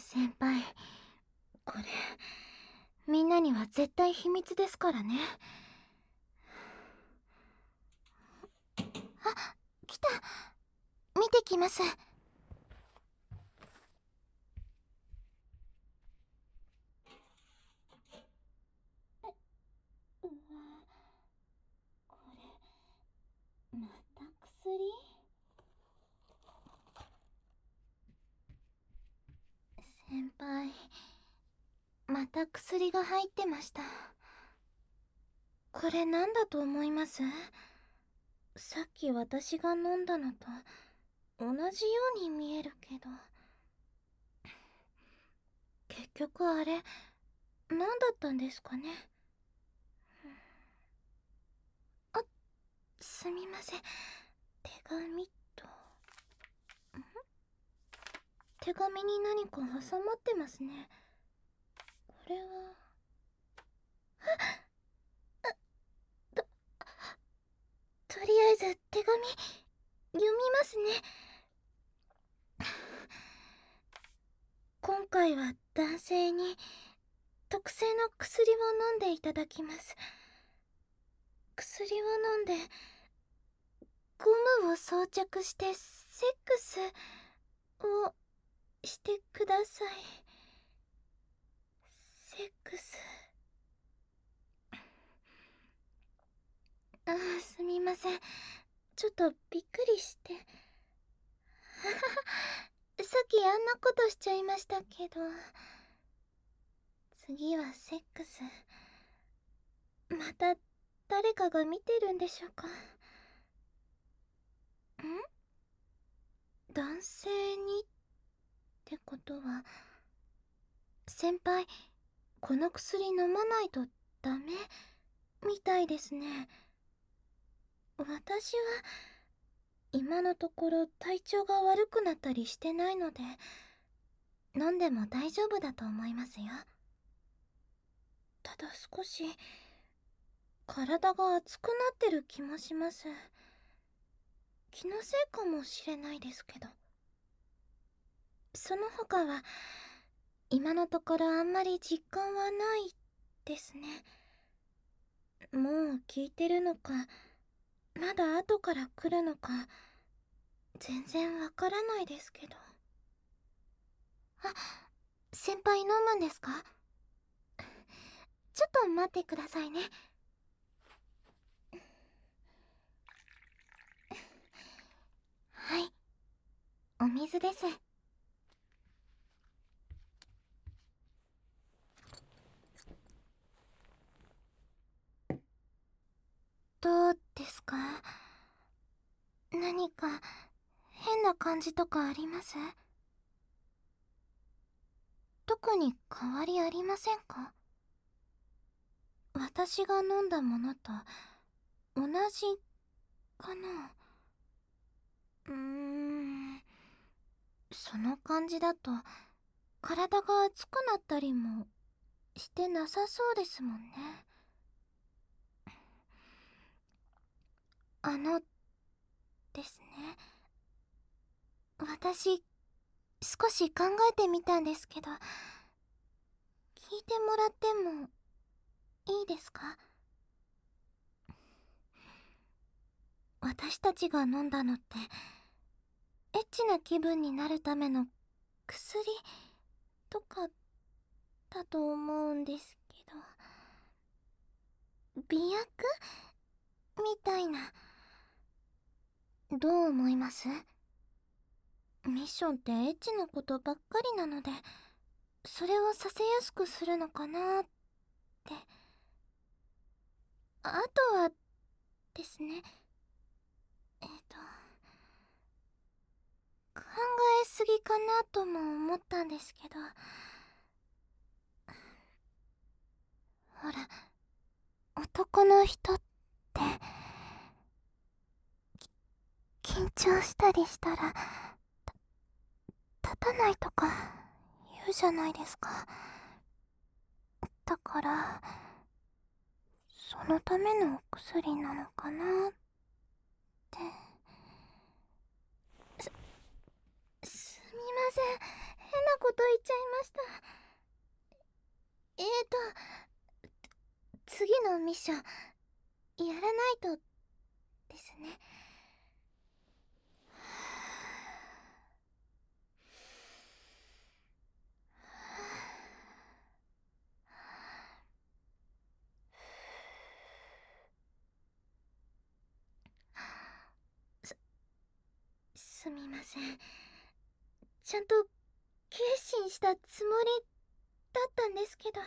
先輩、これみんなには絶対秘密ですからね。あ、来た。見てきます。うわ、これまた薬？先輩、また薬が入ってました。これ何だと思います？さっき私が飲んだのと同じように見えるけど、結局あれ何だったんですかね。あ、すみません。手紙と手紙に何か挟まってますね。これはととりあえず手紙読みますね。今回は男性に特製の薬を飲んでいただきます。薬を飲んでゴムを装着してセックスをしてください。セックス。ああ、すみません。ちょっとびっくりして。さっきあんなことしちゃいましたけど、次はセックス。また誰かが見てるんでしょうか。男性にってことは、先輩、この薬飲まないとダメみたいですね。私は今のところ体調が悪くなったりしてないので、飲んでも大丈夫だと思いますよ。ただ少し体が熱くなってる気もします。気のせいかもしれないですけど。その他は今のところあんまり実感はないですね。もう効いてるのか、まだ後から来るのか、全然わからないですけど。あ、先輩飲むんですか？ちょっと待ってくださいね。はい、お水です。どうですか？何か変な感じとかあります？特に変わりありませんか？私が飲んだものと同じかな。その感じだと体が熱くなったりもしてなさそうですもんね。ですね。私、少し考えてみたんですけど、聞いてもらってもいいですか？私たちが飲んだのって、エッチな気分になるための薬とかだと思うんですけど、媚薬みたいな。どう思います？ミッションってエッチなことばっかりなので、それをさせやすくするのかなって。あとはですね、えっと、考えすぎかなとも思ったんですけど、ほら、男の人って緊張したりしたら立たないとか言うじゃないですか。だからそのためのお薬なのかなって。すみません、変なここと言っちゃいました。次のミッションやらないとですね。すみません。ちゃんと決心したつもりだったんですけど、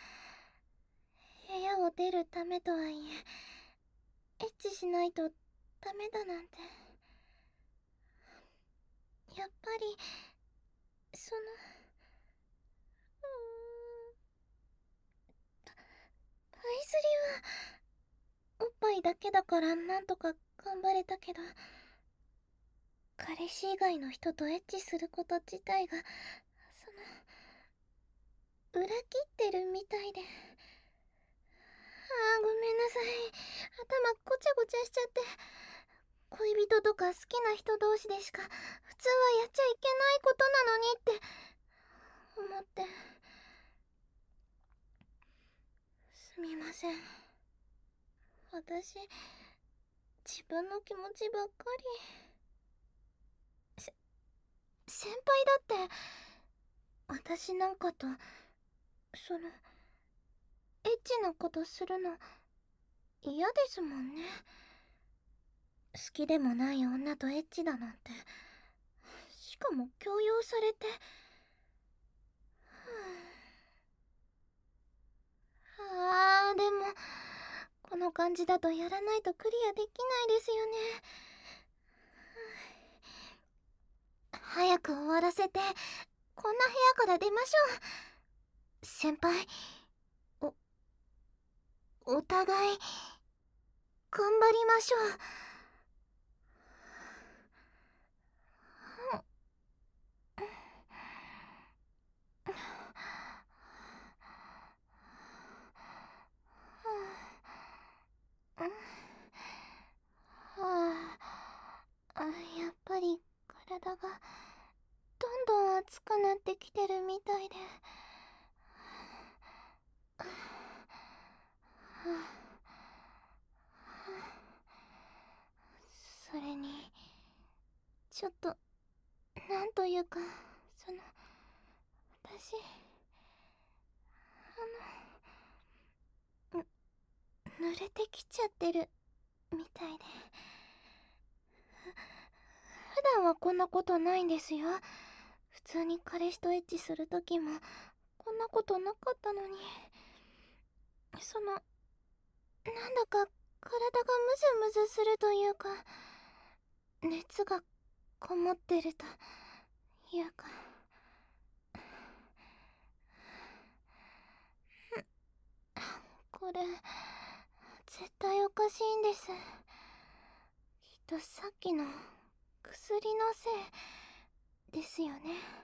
部屋を出るためとはいえ、エッチしないとダメだなんて。やっぱりそのパイスリはおっぱいだけだからなんとか頑張れたけど、彼氏以外の人とエッチすること自体が裏切ってるみたいで。ごめんなさい。頭ごちゃごちゃしちゃって。恋人とか好きな人同士でしか普通はやっちゃいけないことなのにって思って。すみません。私、自分の気持ちばっかり。先輩だって私なんかとエッチなことするの嫌ですもんね。好きでもない女とエッチだなんて、しかも強要されて。でもこの感じだとやらないとクリアできないですよね。早く終わらせてこんな部屋から出ましょう。先輩、お互い頑張りましょう。やっぱり体がどんどん熱くなってきてるみたいで。それにちょっとなんというか私濡れてきちゃってるみたいで。普段はこんなことないんですよ。普通に彼氏とエッチする時もこんなことなかったのに。なんだか体がムズムズするというか、熱がこもってるというか。これ絶対おかしいんです。きっとさっきの薬のせいですよね。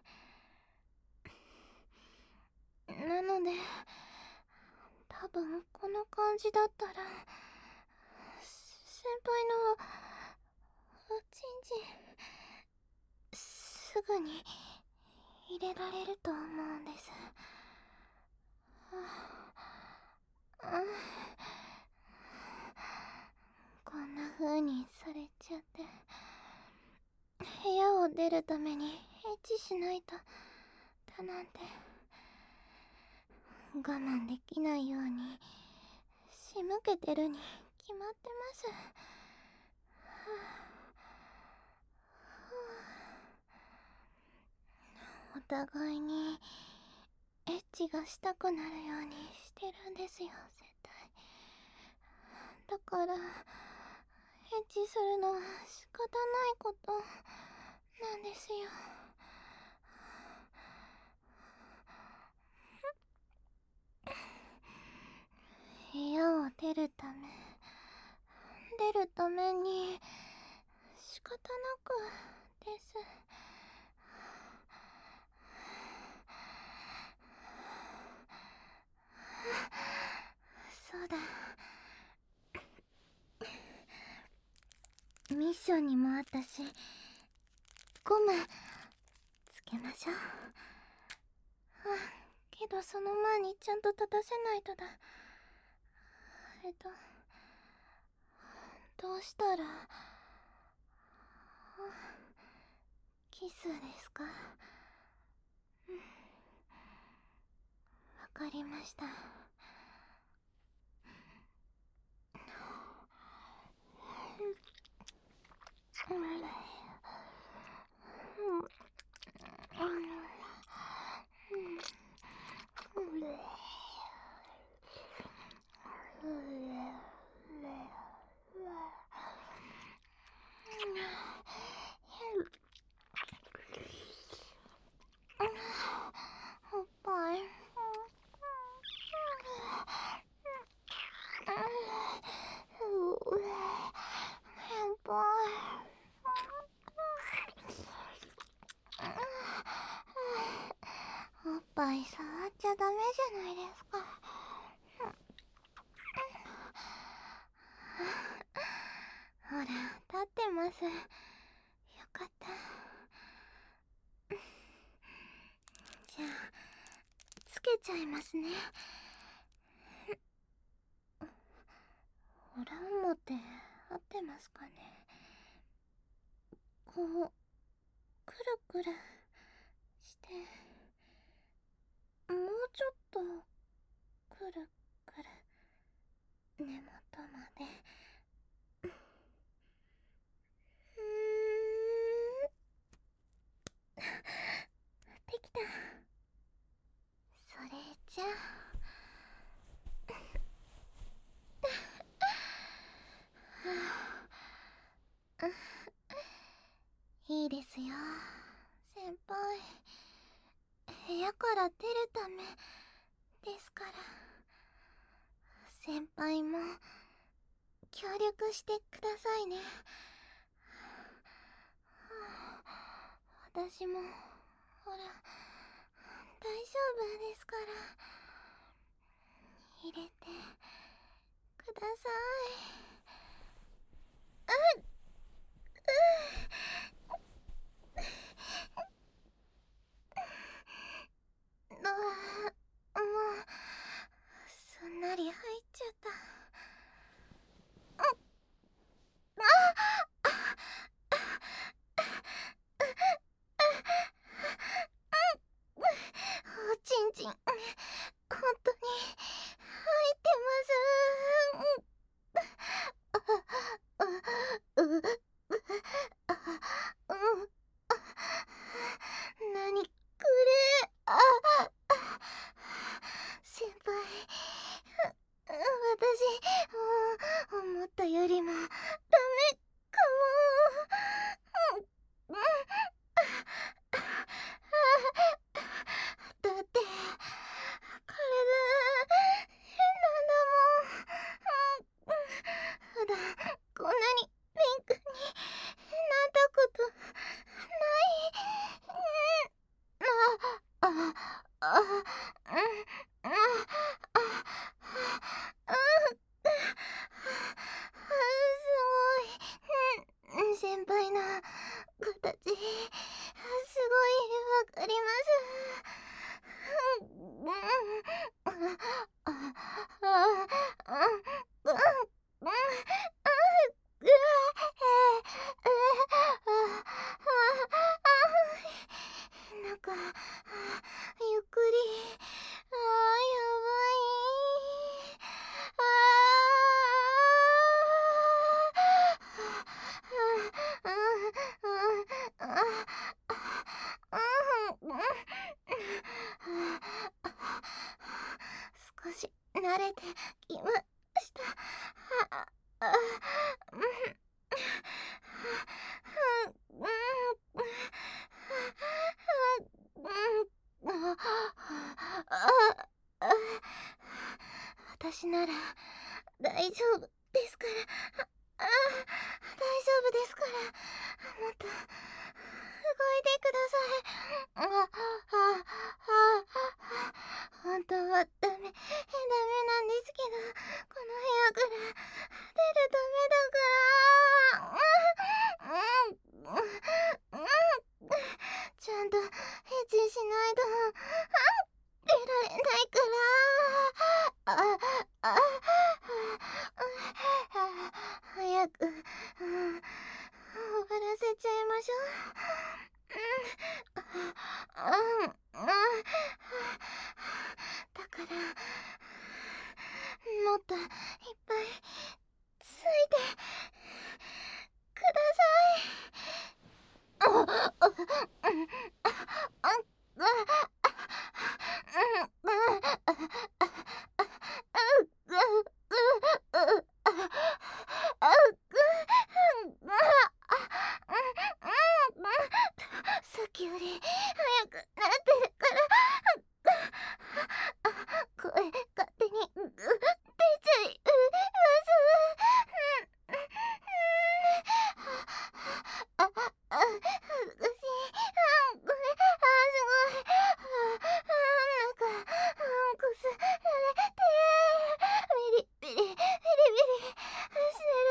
なので多分この感じだったら先輩のおちんちんすぐに入れられると思うんです。こんな風にされちゃって、部屋を出るためにエッチしないとだなんて我慢できないように仕向けてるに決まってます。お互いにエッチがしたくなるようにしてるんですよ、絶対。だからエッチするのは仕方ないことなんですよ。部屋を出るために仕方なくです。そうだ、ミッションにもあったしゴムつけましょう。 けどその前にちゃんと立たせないとだ。どうしたら。キスですか？わかりました。おっぱい。先輩。おっぱい触っちゃダメじゃないですか。ほら、立ってます。よかった。じゃあつけちゃいますね。裏表合ってますかね。こうくるくるしてもうちょっとくるくる根元まで。できた。それじゃあいいですよ先輩。部屋から出るためですから。先輩も協力してくださいね。私もほら大丈夫ですから。入れてください。もうすんなり入っちゃった。おちんちん本当に入ってます。なにこれ。先輩、私思ったよりもダメかも。だって体変なんだもん。普段こんなにピンクになったことない。すごい。先輩の形すごいわかりますなんかゆっくり。やばい。少し慣れてきました。私なら大丈夫ですから。大丈夫ですから。もっと動いてください。本当はダメなんですけど、この部屋から出るためだから。ちゃんとエッチしないと。 しょ。だからもっといっぱいついてください。さっきより早くなってるから声勝手に出ちゃいます。恥ずかしい。これすごい。なんかこすられてビリビリビリビリしてる。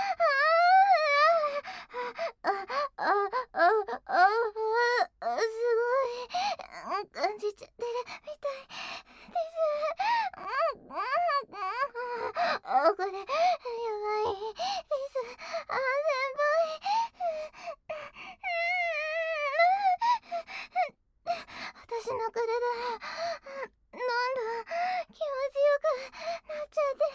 すごい感じちゃってるみたいです。これやばいです。先輩。私の体どんどん気持ちよくなっちゃって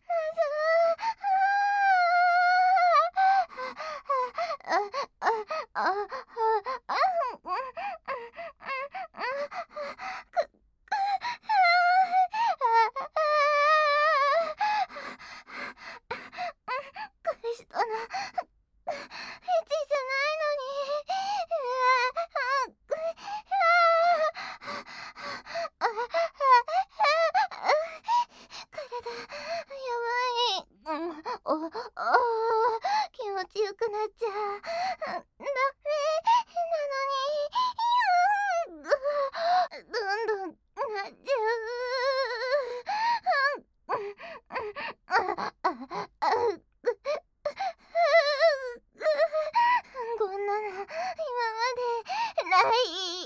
彼氏とのエッチじゃないのに。体やばい。気持ちよくなっちゃダメなのに。どんどんなっちゃう。こんなの今までない。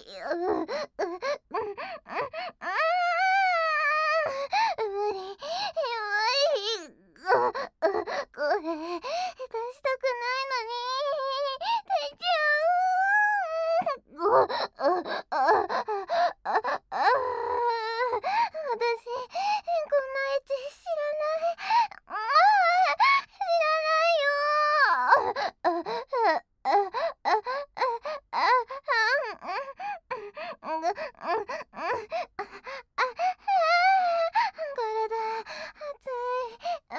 無理。やばい。これ出したくないのに出ちゃう。私こんなエッチ知らない。知らないよ。体熱い。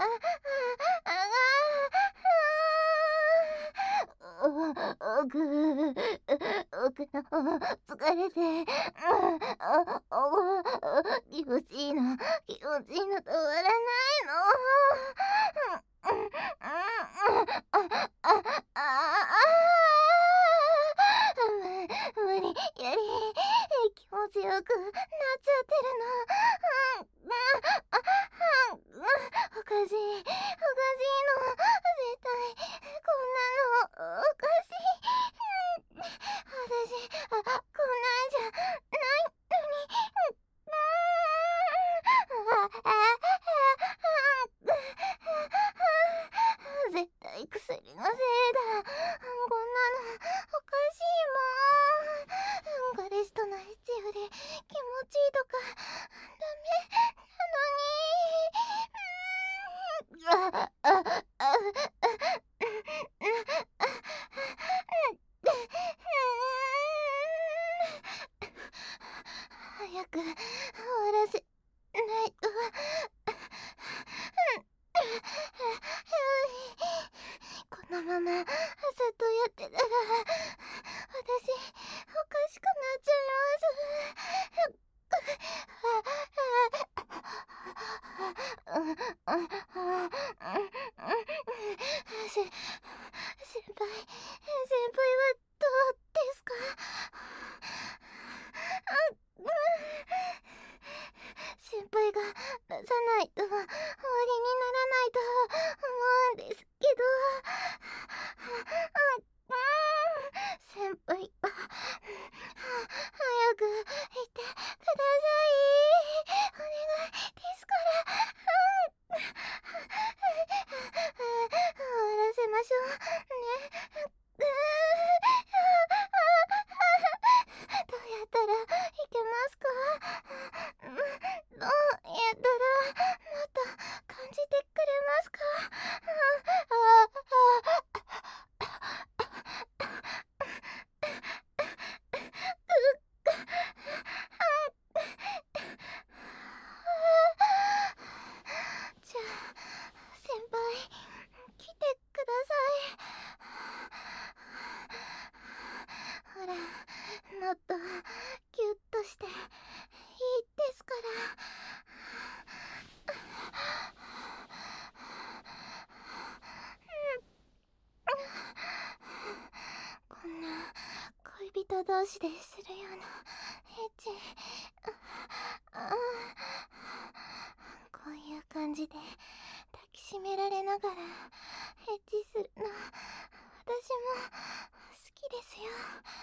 奥の方疲れて気持ちいいの気持ちいいの止まらないの。無理やり気持ちよくなっちゃってるの。おかしいの。絶対こんなのおかしい。私こんなんじゃないのに。絶対薬のせいだ。こんなのおかしいもん。彼氏とのエッチより気持ちいいとかダメなのに。早く終わらせないと。このままずっとやってたら私おかしくなっちゃいます。先輩はどうですか？ っとギュッとしていいですから。こんな恋人同士でするようなエッチ、こういう感じで抱きしめられながらエッチするの、私も好きですよ。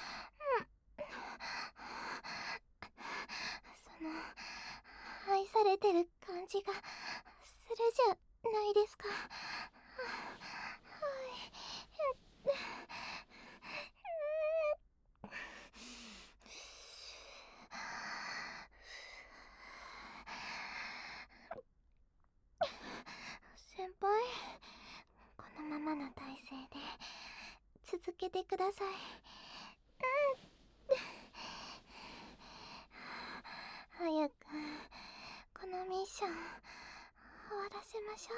その愛されてる感じがするじゃないですか。先輩、このままの体勢で続けてください。早くこのミッション終わらせましょ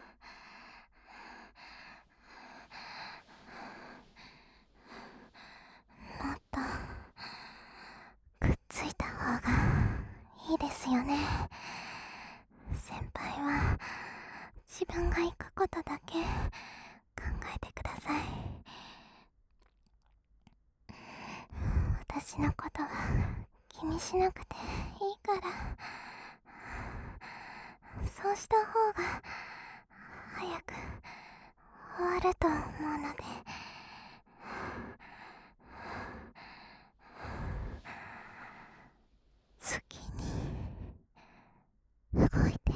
う。もっとくっついた方がいいですよね。先輩は自分が行くことだけ考えてください。私のことは気にしなくていいから。そうした方が早く終わると思うので。好きに動いて。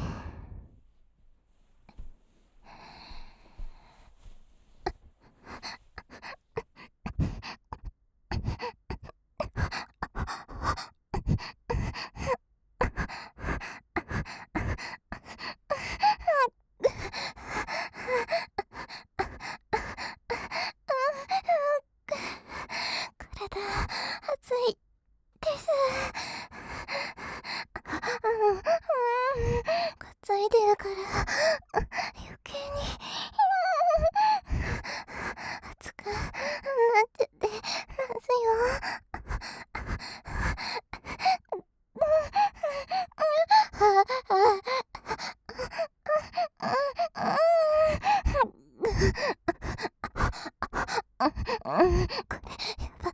体熱いです。くっついてるから余計に熱くなっちゃってますよ。これやば。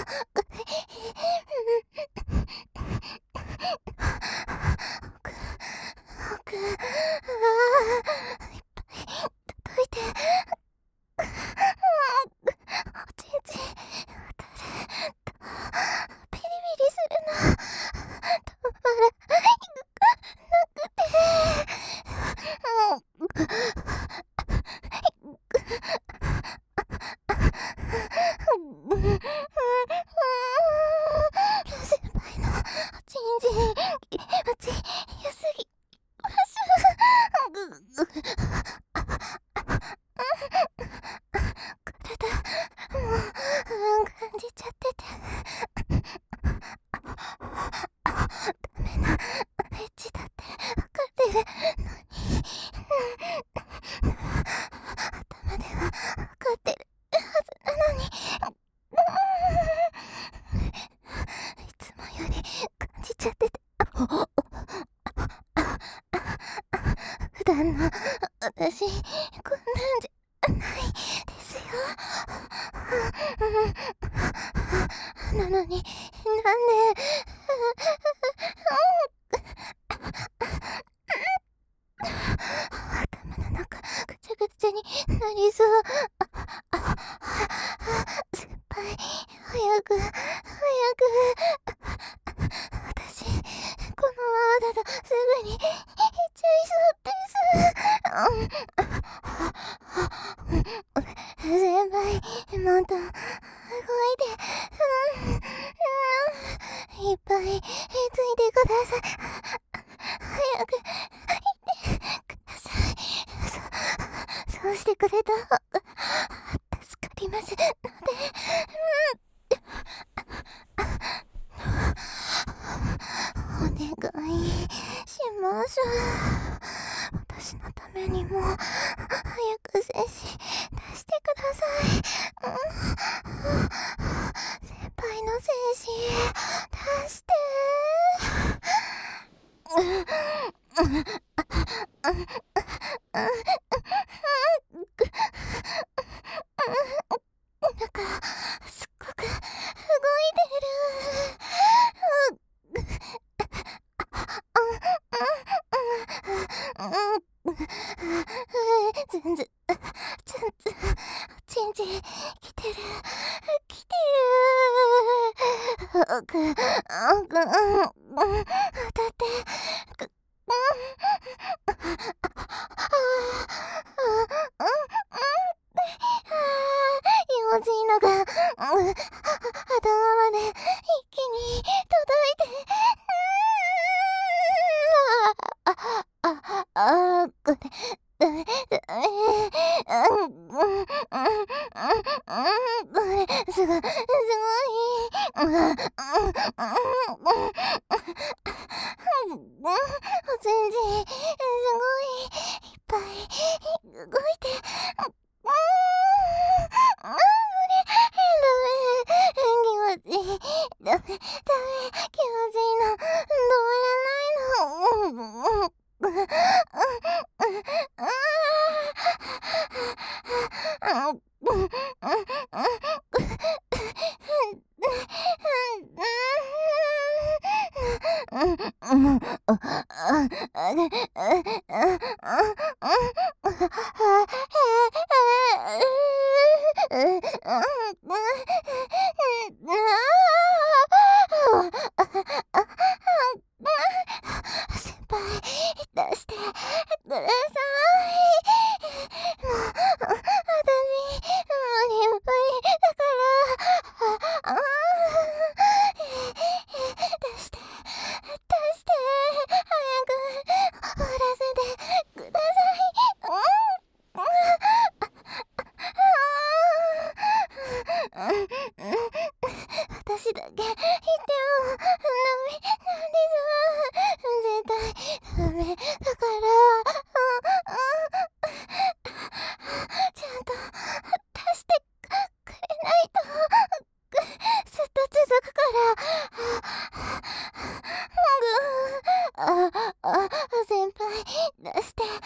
奥、いっぱい届いて。おちんちん当たるとビリビリするの止まらなくて。先輩のおちんちん気持ちよすぎます。体もう感じちゃっててダメなエッチだって分かってるのに、頭では分かってるはずなのに、いつもより感じちゃってて。普段の私こんなんじゃないですよ。なのになんで頭の中ぐちゃぐちゃになりそう。先輩早く早く。私このままだとすぐに行っちゃいそうです。先輩もっと動いて、いっぱいついてください。早く行ってください。そうしてくれた方が助かりますので。お願いします。私のためにも早く精子出してください。先輩の精しい。出してなんかすっごく動いてる。全然チンチン来てる来てる。当たって用心のが頭まで一気に届いて、これダメこれすごいおちんちんすごいいっぱい動いて、気持ちいい。ダメ、気持ちいいの。止まらないの。先輩、出してください。もう、私、無理だから。出して、早く、終わらせてください。私だけ言ってもダメなんです。絶対ダメだから、ちゃんと出してくれないとずっと続くから。先輩、出してくださ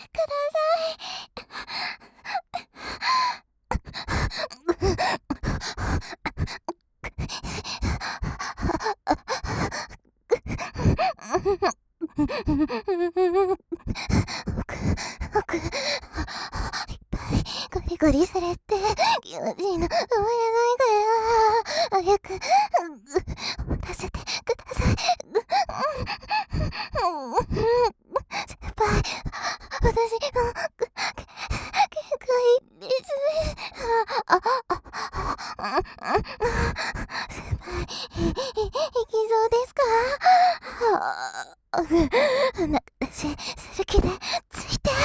い。ゴリゴリされて気持ちいいの止まらないから、早く出せてください。先輩、私も限界です。先輩、いきそうですか？鼻出しする気でついて。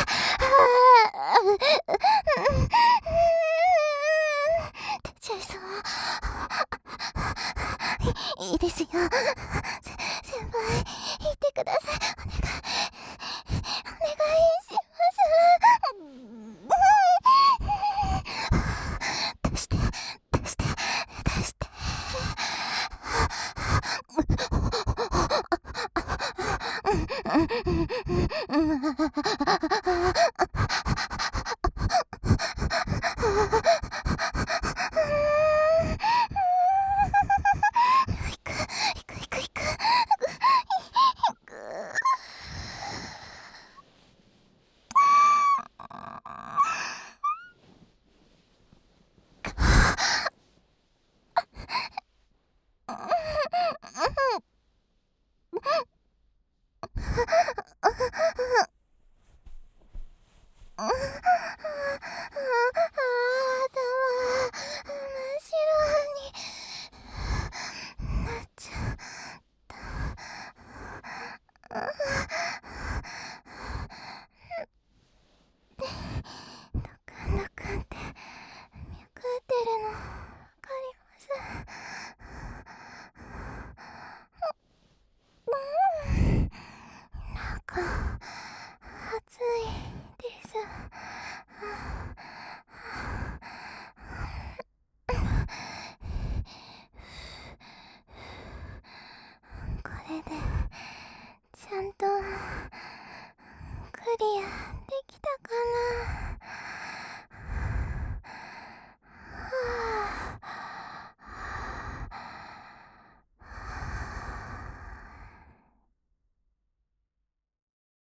出ちゃいそう。いいですよ。先輩、言ってください。お願いします。出して。行く。 でちゃんとクリア